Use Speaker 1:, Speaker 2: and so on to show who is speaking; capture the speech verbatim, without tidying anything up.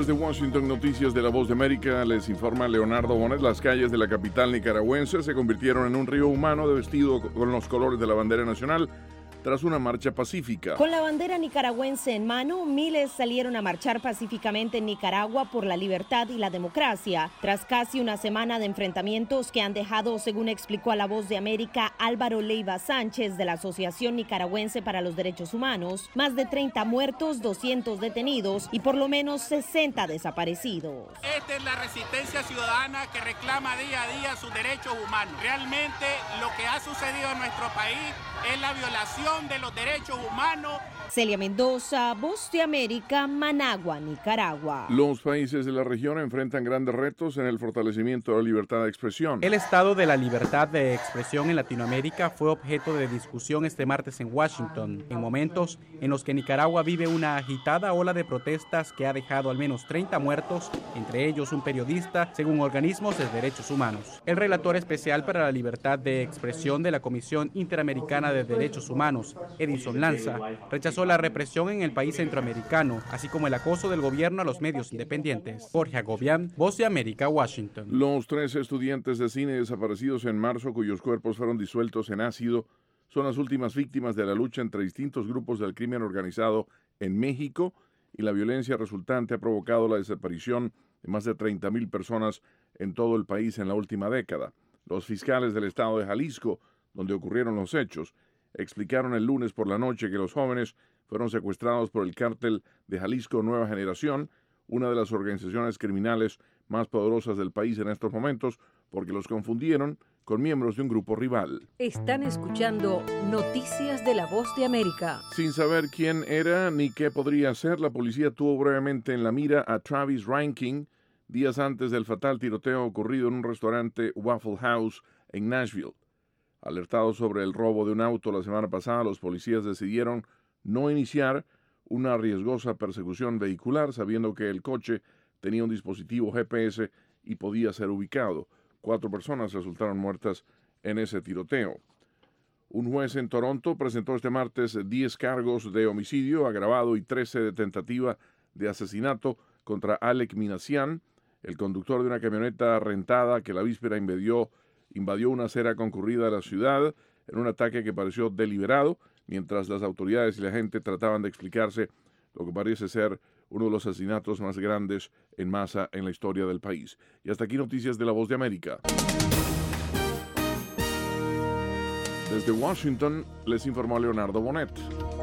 Speaker 1: Desde Washington, noticias de La Voz de América, les informa Leonardo Bonet. Las calles de la capital nicaragüense se convirtieron en un río humano de vestido con los colores de la bandera nacional tras una marcha pacífica.
Speaker 2: Con la bandera nicaragüense en mano, miles salieron a marchar pacíficamente en Nicaragua por la libertad y la democracia, tras casi una semana de enfrentamientos que han dejado, según explicó a La Voz de América Álvaro Leiva Sánchez de la Asociación Nicaragüense para los Derechos Humanos, más de treinta muertos, doscientos detenidos y por lo menos sesenta desaparecidos.
Speaker 3: Esta es la resistencia ciudadana que reclama día a día sus derechos humanos. Realmente lo que ha sucedido en nuestro país es la violación de los derechos humanos.
Speaker 2: Celia Mendoza, Voz de América, Managua, Nicaragua.
Speaker 1: Los países de la región enfrentan grandes retos en el fortalecimiento de la libertad de expresión.
Speaker 4: El estado de la libertad de expresión en Latinoamérica fue objeto de discusión este martes en Washington, en momentos en los que Nicaragua vive una agitada ola de protestas que ha dejado al menos treinta muertos, entre ellos un periodista, según organismos de derechos humanos. El relator especial para la libertad de expresión de la Comisión Interamericana de Derechos Humanos, Edison Lanza, rechazó la represión en el país centroamericano, así como el acoso del gobierno a los medios independientes. Jorge Agobián, Voz de América, Washington.
Speaker 1: Los tres estudiantes de cine desaparecidos en marzo, cuyos cuerpos fueron disueltos en ácido, son las últimas víctimas de la lucha entre distintos grupos del crimen organizado en México, y la violencia resultante ha provocado la desaparición de más de treinta mil personas en todo el país en la última década. Los fiscales del estado de Jalisco, donde ocurrieron los hechos, explicaron el lunes por la noche que los jóvenes fueron secuestrados por el cártel de Jalisco Nueva Generación, una de las organizaciones criminales más poderosas del país en estos momentos, porque los confundieron con miembros de un grupo rival.
Speaker 5: Están escuchando Noticias de La Voz de América.
Speaker 1: Sin saber quién era ni qué podría ser, la policía tuvo brevemente en la mira a Travis Rankin días antes del fatal tiroteo ocurrido en un restaurante Waffle House en Nashville. Alertados sobre el robo de un auto la semana pasada, los policías decidieron no iniciar una riesgosa persecución vehicular, sabiendo que el coche tenía un dispositivo G P S y podía ser ubicado. Cuatro personas resultaron muertas en ese tiroteo. Un juez en Toronto presentó este martes diez cargos de homicidio agravado y trece de tentativa de asesinato contra Alec Minassian, el conductor de una camioneta rentada que la víspera invadió invadió una acera concurrida de la ciudad en un ataque que pareció deliberado, mientras las autoridades y la gente trataban de explicarse lo que parece ser uno de los asesinatos más grandes en masa en la historia del país. Y hasta aquí noticias de La Voz de América. Desde Washington les informó Leonardo Bonet.